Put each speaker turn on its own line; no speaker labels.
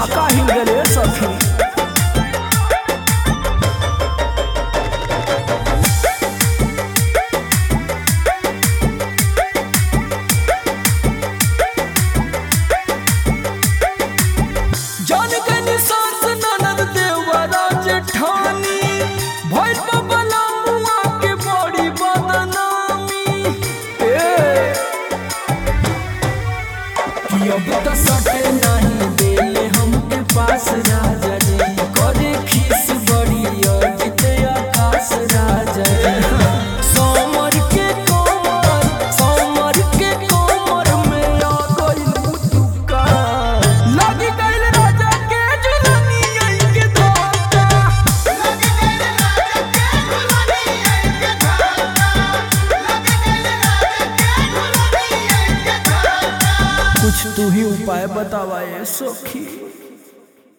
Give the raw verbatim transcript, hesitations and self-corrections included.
झाका हिल गए सखी। अब तो सटे नहीं देले हमके पास राजा जी, करे खीस बड़ी अजिते आकाश राजा जी। सोमर के कोमर सोमर के कोमर में आ गइल मुतुका, लगी गइल राजा के जुलनी आई के धोखा, लगी गइल राजा के जुलनी आई के धोखा, लगी गइल राजा के जुलनी आई के धोखा। कुछ तू ही उपाय बतावा ए सखी।